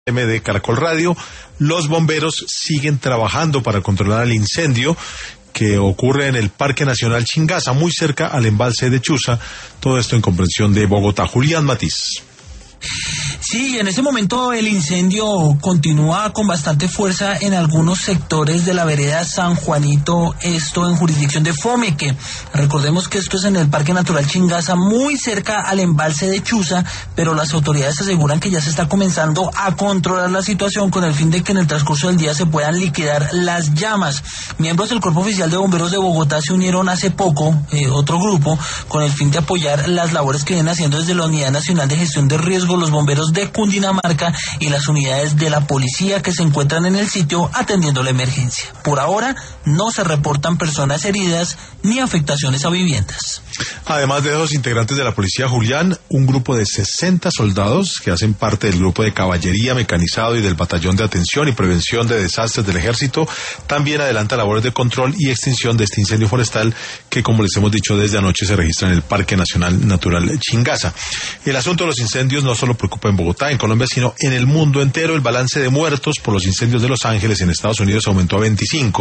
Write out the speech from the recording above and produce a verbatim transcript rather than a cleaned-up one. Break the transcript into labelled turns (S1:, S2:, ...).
S1: de Caracol Radio. Los bomberos siguen trabajando para controlar el incendio que ocurre en el Parque Nacional Chingaza, muy cerca al embalse de Chuza. Todo esto en comprensión de Bogotá. Julián Matiz.
S2: Sí, en este momento el incendio continúa con bastante fuerza en algunos sectores de la vereda San Juanito, esto en jurisdicción de Fomeque. Recordemos que esto es en el Parque Natural Chingaza, muy cerca al embalse de Chuza, pero las autoridades aseguran que ya se está comenzando a controlar la situación con el fin de que en el transcurso del día se puedan liquidar las llamas. Miembros del Cuerpo Oficial de Bomberos de Bogotá se unieron hace poco, eh, otro grupo, con el fin de apoyar las labores que vienen haciendo desde la Unidad Nacional de Gestión de Riesgos, los bomberos de Cundinamarca y las unidades de la policía que se encuentran en el sitio atendiendo la emergencia. Por ahora no se reportan personas heridas ni afectaciones a viviendas.
S1: Además de dos integrantes de la policía, Julián, un grupo de sesenta soldados que hacen parte del grupo de caballería mecanizado y del batallón de atención y prevención de desastres del ejército también adelanta labores de control y extinción de este incendio forestal que, como les hemos dicho, desde anoche se registra en el Parque Nacional Natural Chingaza. El asunto de los incendios no solo preocupa en Bogotá, en Colombia, sino en el mundo entero. El balance de muertos por los incendios de Los Ángeles en Estados Unidos aumentó a veinticinco.